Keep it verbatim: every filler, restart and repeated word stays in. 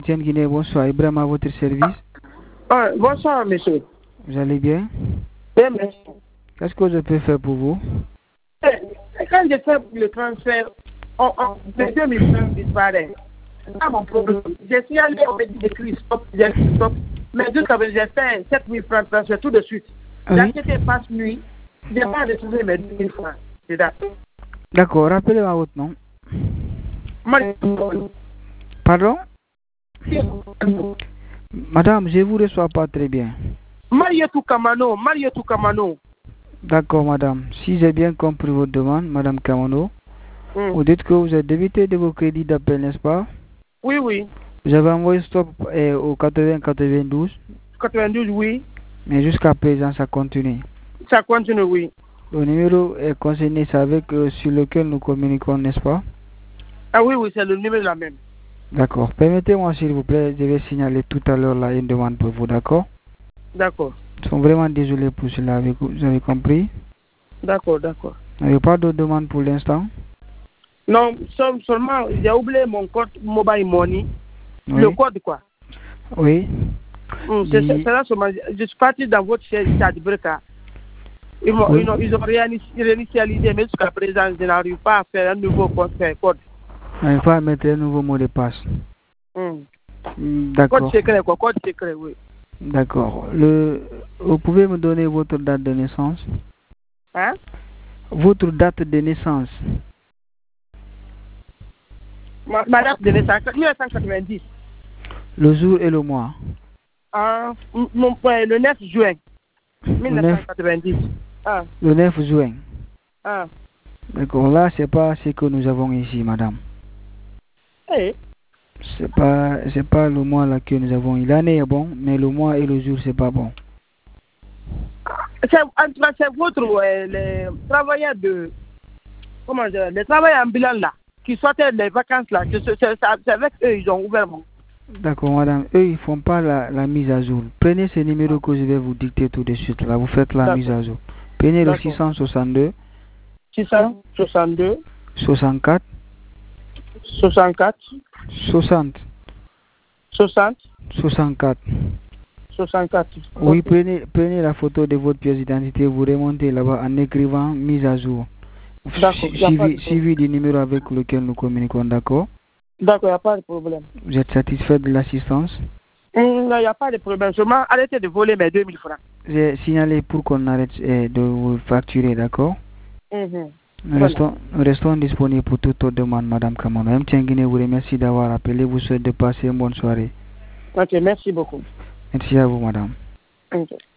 Tiens Guinée, bonsoir. Ibrahim à votre service. Ah, bonsoir, monsieur. Vous allez bien? Bien, merci. Qu'est-ce que je peux faire pour vous? Quand je fais le transfert, on, on, les deux mille francs disparaissent. C'est pas mon problème. J'ai signalé, on m'a dit d'écrire stop, j'ai écrit stop. Mais jusqu'à présent, j'ai fait sept mille francs de transfert tout de suite. J'ai Oui. acheté passe nuit. Je n'ai pas retrouvé mes deux mille francs. C'est d'accord. D'accord, rappelez-moi votre nom. Marie- Pardon? Madame, je vous reçois pas très bien. Marietou Kamano, Marietou Kamano. D'accord, madame. Si j'ai bien compris votre demande, madame Kamano, Mm. vous dites que vous êtes débité de vos crédits d'appel, n'est-ce pas? Oui, oui. Vous avez envoyé stop eh, au quatre-vingts quatre-vingt-douze, quatre-vingt-douze, oui. mais jusqu'à présent, ça continue. Ça continue, oui. Le numéro est concerné, c'est avec euh, sur lequel nous communiquons, n'est-ce pas? Ah oui, oui, c'est le numéro la même. D'accord. Permettez-moi, s'il vous plaît, je vais signaler tout à l'heure là une demande pour vous, d'accord? D'accord. Nous sommes vraiment désolés pour cela, avec vous, vous avez compris? D'accord, d'accord. Vous n'avez pas de demande pour l'instant? Non, seul- seulement, j'ai oublié mon code mobile money. Oui. Le code, quoi. Oui. Hum, c'est Dis- c'est- c'est là seulement. Je suis parti dans votre chaise ici à Dubreka. Ils, m'ont- Oui. ils ont, ils ont réini- réinitialisé, mais jusqu'à présent, je n'arrive pas à faire un nouveau code. un code. Vous n'avez pas à mettre un nouveau mot de passe. Hum. Hmm, Code D'accord. secret, quoi. Code secret, oui. D'accord. Le... Vous pouvez me donner votre date de naissance? Hein? Votre date de naissance? Ma, ma date de naissance, mille neuf cent quatre-vingt-dix. Le jour et le mois? Ah, m- mon, ouais, le neuf juin mille neuf cent quatre-vingt-dix. Ah, Le neuf juin. ah. D'accord. Là, c'est pas ce que nous avons ici, madame. Eh, C'est pas, c'est pas le mois là que nous avons. L'année est bon, mais le mois et le jour, c'est pas bon. c'est, en tout cas, c'est votre, ouais, les travailleurs de, comment dire, les travailleurs ambulants là, qui sortaient des vacances là, c'est, c'est, c'est, c'est avec eux, ils ont ouvert mon. D'accord, madame. Eux, ils font pas la, la mise à jour. Prenez ce numéro que je vais vous dicter tout de suite. Là, vous faites la D'accord. mise à jour. Prenez le D'accord. six cent soixante-deux, six cent soixante-deux, soixante-quatre, soixante-quatre, soixante, soixante, soixante-quatre. soixante-quatre. Oui, Ok. prenez, prenez la photo de votre pièce d'identité, vous remontez là-bas en écrivant mise à jour. D'accord, Su- y a pas de Suivi, problème. suivi du numéro avec lequel nous communiquons, d'accord? D'accord, il n'y a pas de problème. Vous êtes satisfait de l'assistance? Hum, non, il n'y a pas de problème. Seulement, arrêtez de voler mes deux mille francs. J'ai signalé pour qu'on arrête eh, de vous facturer, d'accord? Mhm. Nous Voilà. restons, nous restons disponibles pour toute autre demande, madame Kamano. M. Tianguine vous remercie d'avoir appelé. Vous souhaite de passer une bonne soirée. Ok, merci beaucoup. Merci à vous, madame. Ok.